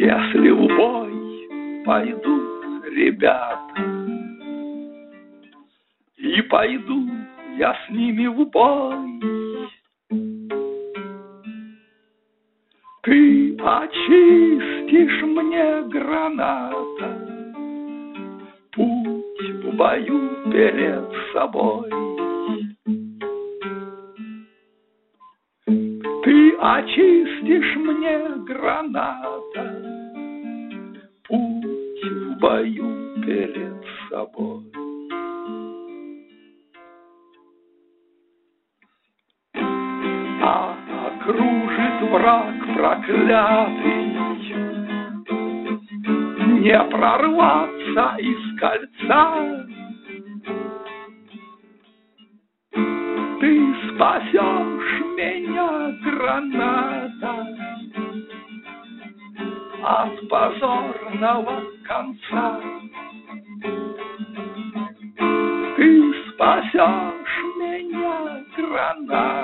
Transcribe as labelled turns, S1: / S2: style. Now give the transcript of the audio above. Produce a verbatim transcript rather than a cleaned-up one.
S1: Если в бой пойдут ребята, и пойду я с ними в бой, ты очистишь мне, граната, путь в бою перед собой. Ты очистишь мне, граната, путь в бою перед собой. А окружит враг проклятый, не прорваться из кольца. Ты спасешь меня, граната, от позорного конца. Ты спасешь меня, граната,